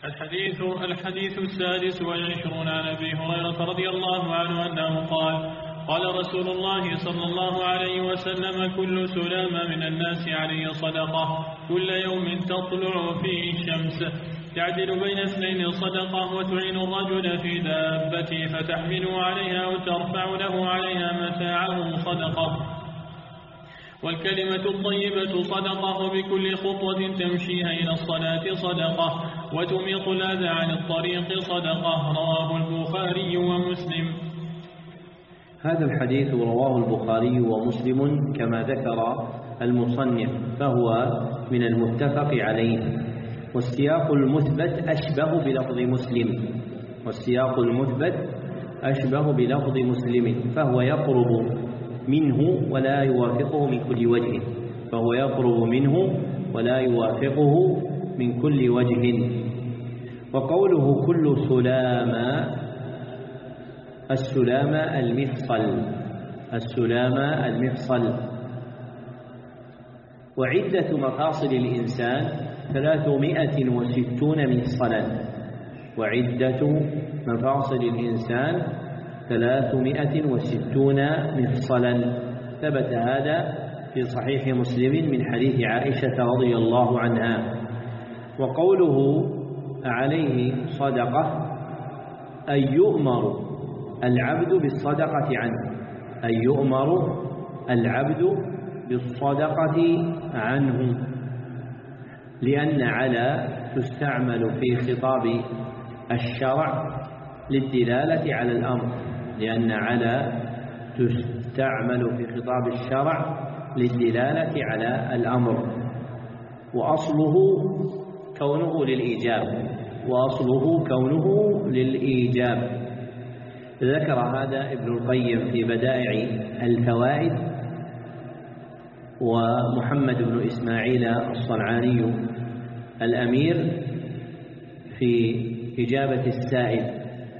الحديث السادس والعشرون عن أبي هريرة رضي الله عنه أنه قال رسول الله صلى الله عليه وسلم: كل سلامة من الناس عليه صدقة، كل يوم تطلع فيه الشمس، تعدل بين اثنين صدقة، وتعين الرجل في دابته فتحمله عليها أو ترفع له عليها متاعه صدقة، والكلمة الطيبة صدقة، وبكل خطوة تمشيها إلى الصلاة صدقة، وتميط الأذى عن الطريق صدقة. رواه البخاري ومسلم. هذا الحديث رواه البخاري ومسلم كما ذكر المصنف، فهو من المتفق عليه، والسياق المثبت أشبه بلفظ مسلم، فهو يقرب منه ولا يوافقه من كل وجه. وقوله كل السلامة المفصل، وعدة مفاصل الإنسان 360 مفصلا، ثبت هذا في صحيح مسلم من حديث عائشة رضي الله عنها. وقوله عليه صدقة أن يؤمر العبد بالصدقة عنه، لأن على تستعمل في خطاب الشرع للدلالة على الأمر، وأصله كونه للإيجاب. ذكر هذا ابن القيم في بدائع الفوائد، ومحمد بن إسماعيل الصنعاني الأمير في إجابة السائل،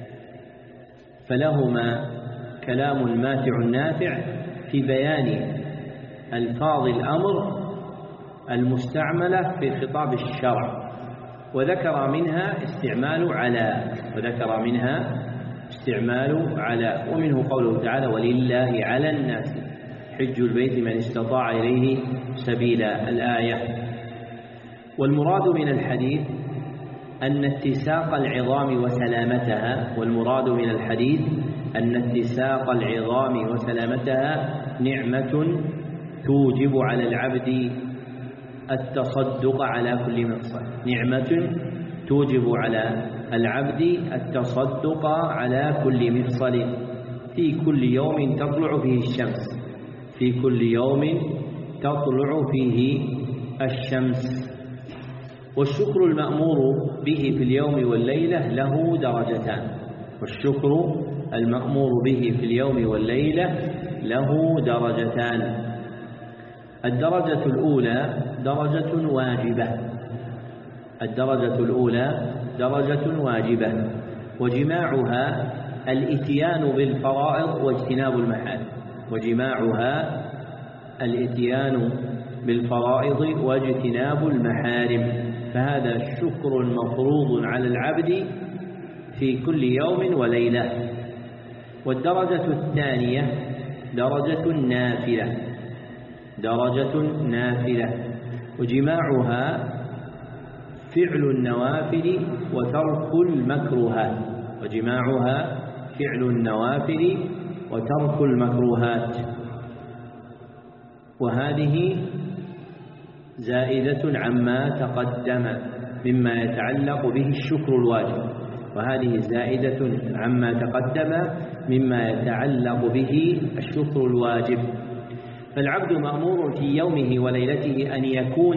فلهما كلام ماتع نافع في بيان ألفاظ الأمر المستعملة في خطاب الشرع، وذكر منها استعمال على، ومنه قوله تعالى: ولله على الناس حج البيت من استطاع إليه سبيلا، الآية. والمراد من الحديث أن اتساق العظام وسلامتها نعمة توجب على العبد التصدق على كل مفصل في كل يوم تطلع فيه الشمس. والشكر المأمور به في اليوم والليلة له درجتان. الدرجة الأولى درجة واجبة، وجماعها الإتيان بالفرائض واجتناب المحارم، فهذا شكر مفروض على العبد في كل يوم وليلة. والدرجة الثانية درجة نافلة، وجماعها فعل النوافل وترك المكروهات، وهذه زائدة عما تقدم مما يتعلق به الشكر الواجب. فالعبد مأمور في يومه وليلته أن يكون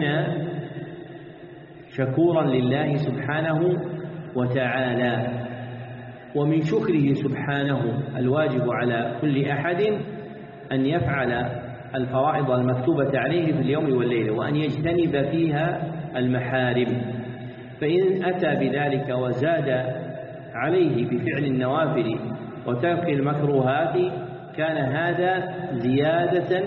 شكورا لله سبحانه وتعالى، ومن شكره سبحانه الواجب على كل أحد أن يفعل الفرائض المكتوبة عليه في اليوم والليلة، وأن يجتنب فيها المحارم. فإن أتى بذلك وزاد عليه بفعل النوافل وترك المكروهات كان هذا زيادة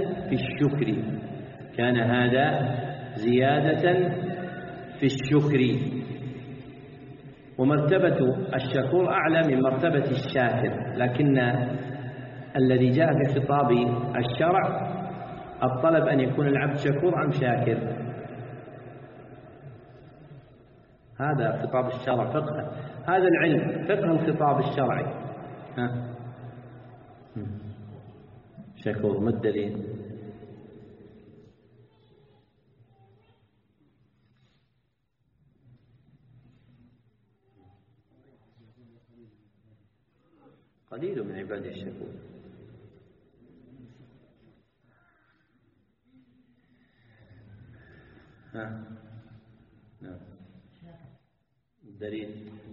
في الشكر. ومرتبة الشكور أعلى من مرتبة الشاكر، لكن الذي جاء في خطاب الشرع الطلب أن يكون العبد شكور أم شاكر. هذا خطاب الشرع، فقه هذا العلم، فقه الخطاب الشرعي. شكور، ما الدليل؟ قليل من عباده الشكور. نعم. الدليل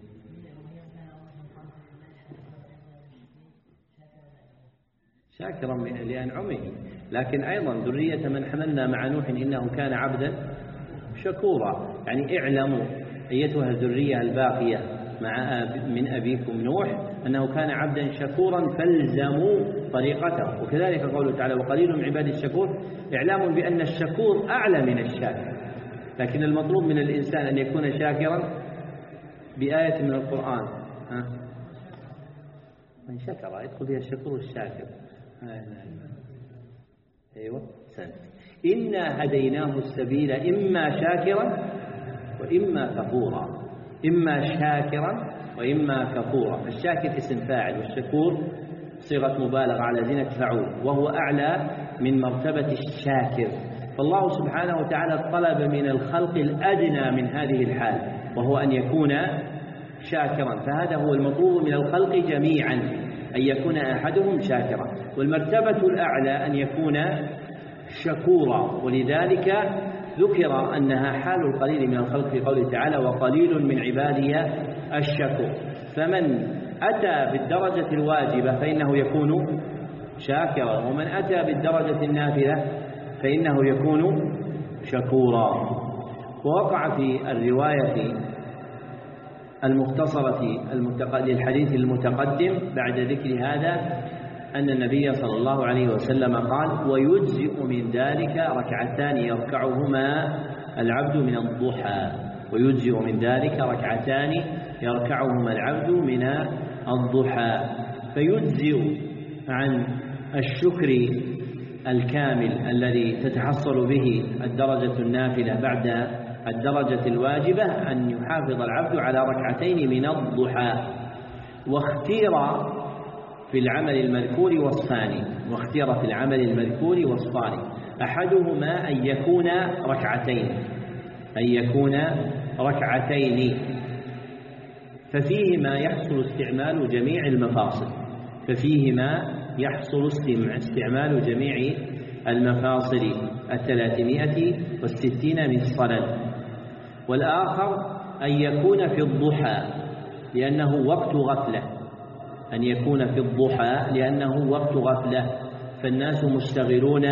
شاكرا لأنعمه، لكن أيضا ذرية من حملنا مع نوح إنه كان عبدا شكورا. يعني اعلموا أيتها الذرية الباقية من أبيكم نوح أنه كان عبدا شكورا فالزموا طريقته. وكذلك قوله تعالى وقليل من عباد الشكور، إعلام بأن الشكور أعلى من الشاكر، لكن المطلوب من الإنسان أن يكون شاكرا بآية من القرآن. من شكر يدخل فيها الشكور الشاكر. أيوة سنة. إنا هديناه السبيل إما شاكرا وإما كفورا، إما شاكرا وإما كفورا. الشاكر اسم فاعل والشكور صيغة مبالغة على زينة فعول، وهو أعلى من مرتبة الشاكر. فالله سبحانه وتعالى طلب من الخلق الأدنى من هذه الحال، وهو أن يكون شاكرا، فهذا هو المطلوب من الخلق جميعا، أن يكون أحدهم شاكرا. والمرتبة الأعلى أن يكون شكورا، ولذلك ذكر أنها حال القليل من الخلق في قوله تعالى وقليل من عبادي الشكور. فمن أتى بالدرجة الواجبة فإنه يكون شاكرا، ومن أتى بالدرجة النافلة فإنه يكون شكورا. ووقع في الرواية المختصرة للحديث المتقدم بعد ذكر هذا أن النبي صلى الله عليه وسلم قال ويجزئ من ذلك ركعتان يركعهما العبد من الضحى، ويجزئ من ذلك ركعتان يركعهما العبد من الضحى. فيجزئ عن الشكر الكامل الذي تتحصل به الدرجة النافلة بعد الدرجة الواجبة أن يحافظ العبد على ركعتين من الضحى. واختير في العمل المذكور وصفان، أحدهما أن يكون ركعتين، ففيهما يحصل استعمال جميع المفاصل 360 مفصلا. والآخر أن يكون في الضحى لأنه وقت غفلة، فالناس مشتغلون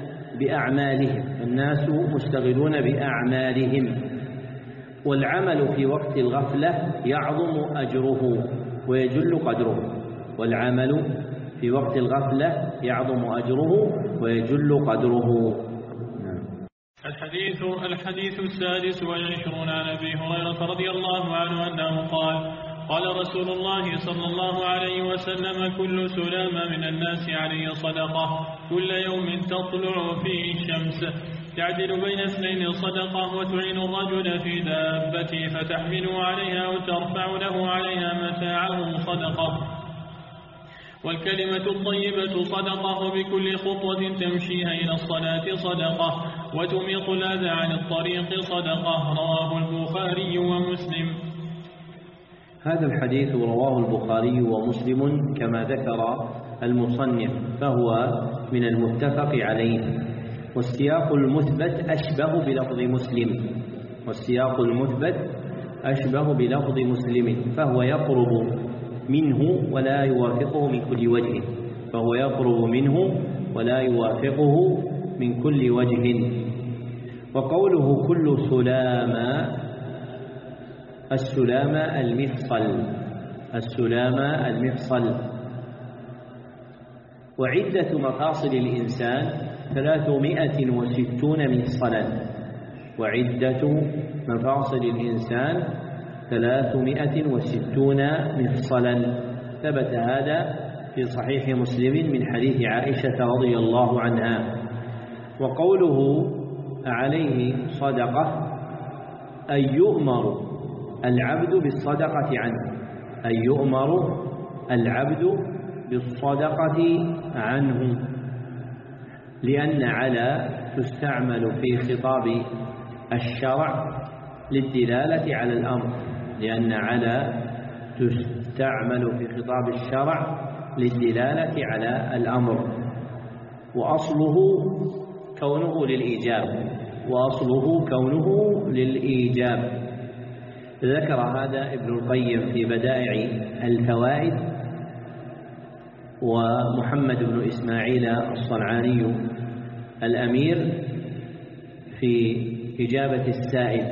بأعمالهم، والعمل في وقت الغفلة يعظم أجره ويجل قدره. الحديث 26 عن أبي هريرة رضي الله عنه أنه قال رسول الله صلى الله عليه وسلم كل سلامة من الناس عليه صدقة، كل يوم تطلع فيه الشمس تعدل بين اثنين صدقة، وتعين الرجل في دابته فتحمله عليها أو ترفع له عليها متاعه صدقة، والكلمة الطيبة صدقة، وبكل خطوة تمشيها إلى الصلاة صدقة، وتميط الأذى عن الطريق صدقة. رواه البخاري ومسلم. هذا الحديث رواه البخاري ومسلم كما ذكر المصنف، فهو من المتفق عليه. والسياق المثبت أشبه بلفظ مسلم، فهو يقرب منه ولا يوافقه من كل وجه. وقوله كل سلامة، السلامة المفصل. وعدة مفاصل الإنسان 360 مفصلا، 360 مفصلا. ثبت هذا في صحيح مسلم من حديث عائشة رضي الله عنها. وقوله عليه صدقة أن يؤمر العبد بالصدقة عنه، أن يؤمر العبد بالصدقة عنه، لأن على تستعمل في خطاب الشرع للدلالة على الأمر، لأن على تستعمل في خطاب الشرع للدلالة على الأمر، وأصله كونه للإيجاب، وأصله كونه للإيجاب. ذكر هذا ابن القيم في بدائع الفوائد، ومحمد بن إسماعيل الصنعاني الأمير في إجابة السائل،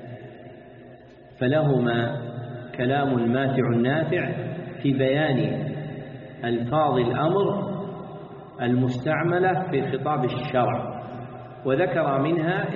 فلهما كلام ماتع نافع في بيان ألفاظ الأمر المستعملة في خطاب الشرع، وذكر منها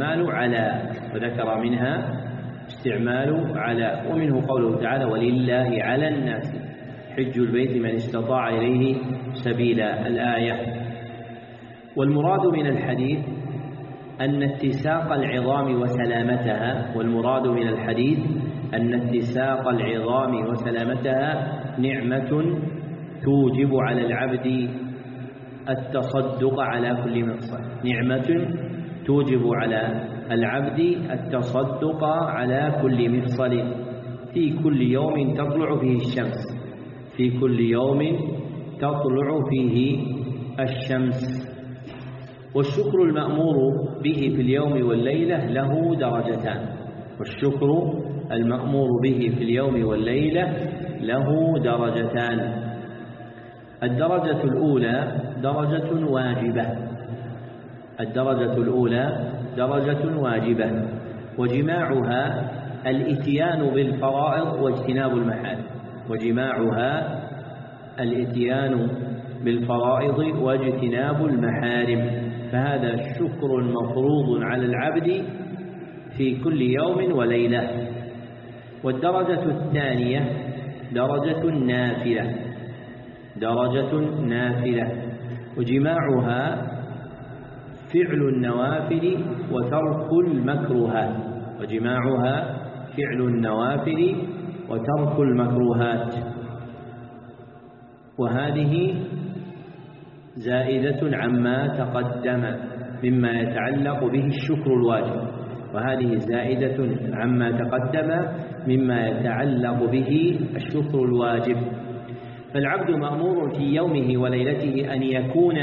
استعمال على، ومنه قوله تعالى ولله على الناس حج البيت من استطاع إليه سبيلا، الآية. والمراد من الحديث أن اتساق العظام وسلامتها، والمراد من الحديث أن اتساق العظام وسلامتها نعمة توجب على العبد التصدق على كل مفصل، نعمة توجب على العبد التصدق على كل مفصل في كل يوم تطلع فيه الشمس، في كل يوم تطلع فيه الشمس. والشكر المأمور به في اليوم والليلة له درجتان، والشكر المأمور به في اليوم والليلة له درجتان. الدرجة الأولى درجة واجبة، الدرجة الأولى درجة واجبة، وجماعها الإتيان بالفرائض واجتناب المحارم، وجماعها الإتيان بالفرائض واجتناب المحارم، فهذا شكر مفروض على العبد في كل يوم وليلة. والدرجة الثانية درجة نافلة، درجة نافلة، وجماعها فعل النوافل وترك المكروهات، وجماعها فعل النوافل وترك المكروهات، وهذه زائدة عما تقدم مما يتعلق به الشكر الواجب، وهذه زائدة عما تقدم مما يتعلق به الشكر الواجب. فالعبد مأمور في يومه وليلته أن يكون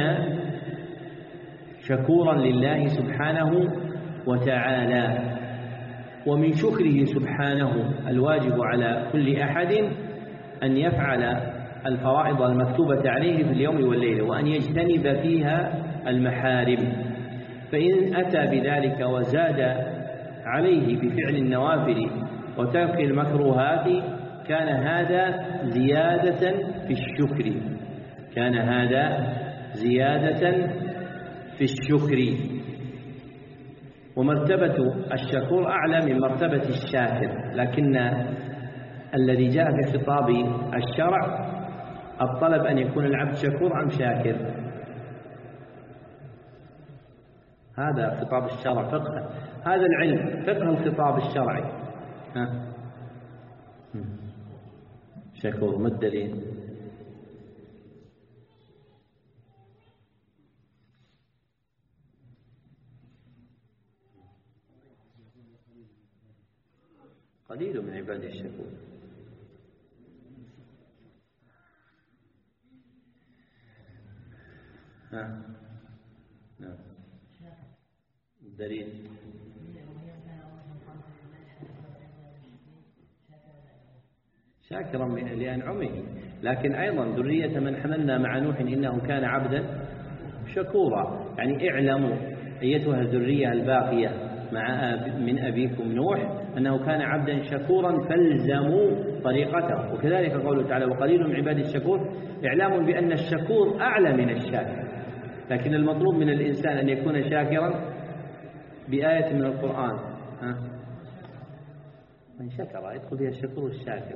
شكورا لله سبحانه وتعالى، ومن شكره سبحانه الواجب على كل أحد أن يفعل الفرائض المكتوبة عليه في اليوم والليلة، وأن يجتنب فيها المحارم. فإن أتى بذلك وزاد عليه بفعل النوافل وترك المكروهات كان هذا زيادة في الشكر، كان هذا زيادة في الشكر. ومرتبة الشكور أعلى من مرتبة الشاكر، لكن الذي جاء في خطاب الشرع الطلب أن يكون العبد شكور أم شاكر، هذا خطاب الشرع، فقه هذا العلم، فقه الخطاب الشرعي. شكور، ما الدليل؟ قليل من عباد الشكور. نعم، الدليل شاكرا لأنعمه، لكن أيضا ذرية من حملنا مع نوح إنه كان عبدا شكورا. يعني اعلموا أيتها الذرية الباقية من أبيكم نوح أنه كان عبدا شكورا فالزموا طريقته. وكذلك قوله تعالى وقليل من عباد الشكور، إعلام بأن الشكور أعلى من الشاكر، لكن المطلوب من الإنسان أن يكون شاكرا بآية من القرآن. من شكر يدخل فيها الشكور والشاكر.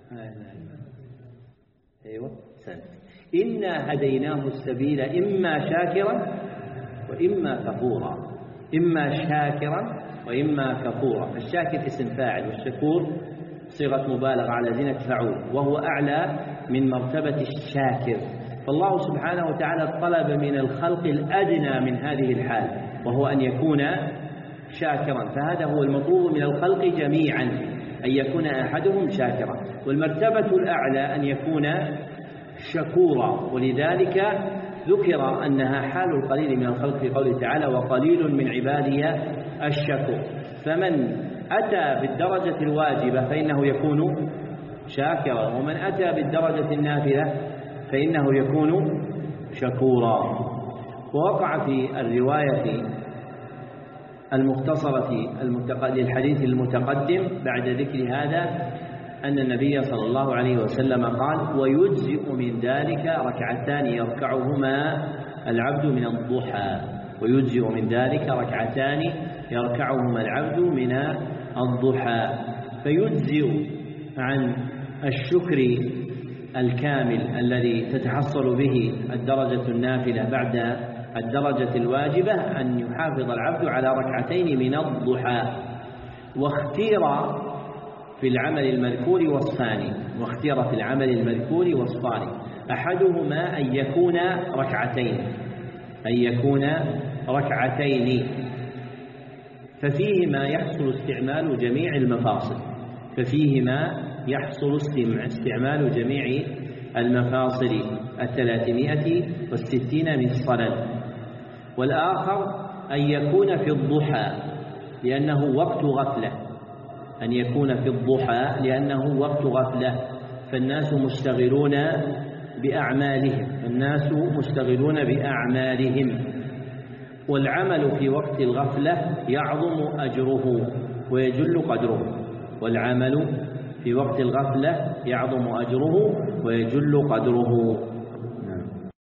أيوة سنة. إنا هديناه السبيل إما شاكرا وإما كفورا، إما شاكرا وإما كفورا. الشاكر اسم فاعل والشكور صيغة مبالغة على زينة فعول، وهو أعلى من مرتبة الشاكر. فالله سبحانه وتعالى طلب من الخلق الأدنى من هذه الحال، وهو أن يكون شاكرا، فهذا هو المطلوب من الخلق جميعا، أن يكون أحدهم شاكرا. والمرتبة الأعلى أن يكون شكورا، ولذلك ذكر أنها حال القليل من الخلق في قوله تعالى وقليل من عبادي الشكور. فمن أتى بالدرجة الواجبة فإنه يكون شاكرا، ومن أتى بالدرجة النافلة فإنه يكون شكورا. ووقع في الرواية المختصرة للحديث المتقدم بعد ذكر هذا أن النبي صلى الله عليه وسلم قال ويجزئ من ذلك ركعتان يركعهما العبد من الضحى، ويجزئ من ذلك ركعتان يركعهما العبد من الضحى. فيجزئ عن الشكر الكامل الذي تتحصل به الدرجة النافلة بعد الدرجة الواجبة أن يحافظ العبد على ركعتين من الضحى. واختير في العمل المذكور وصفان، أحدهما أن يكون ركعتين، ففيهما يحصل استعمال جميع المفاصل 360 مفصلا. والآخر أن يكون في الضحى لأنه وقت غفلة، فالناس مشتغلون بأعمالهم، والعمل في وقت الغفلة يعظم أجره ويجل قدره.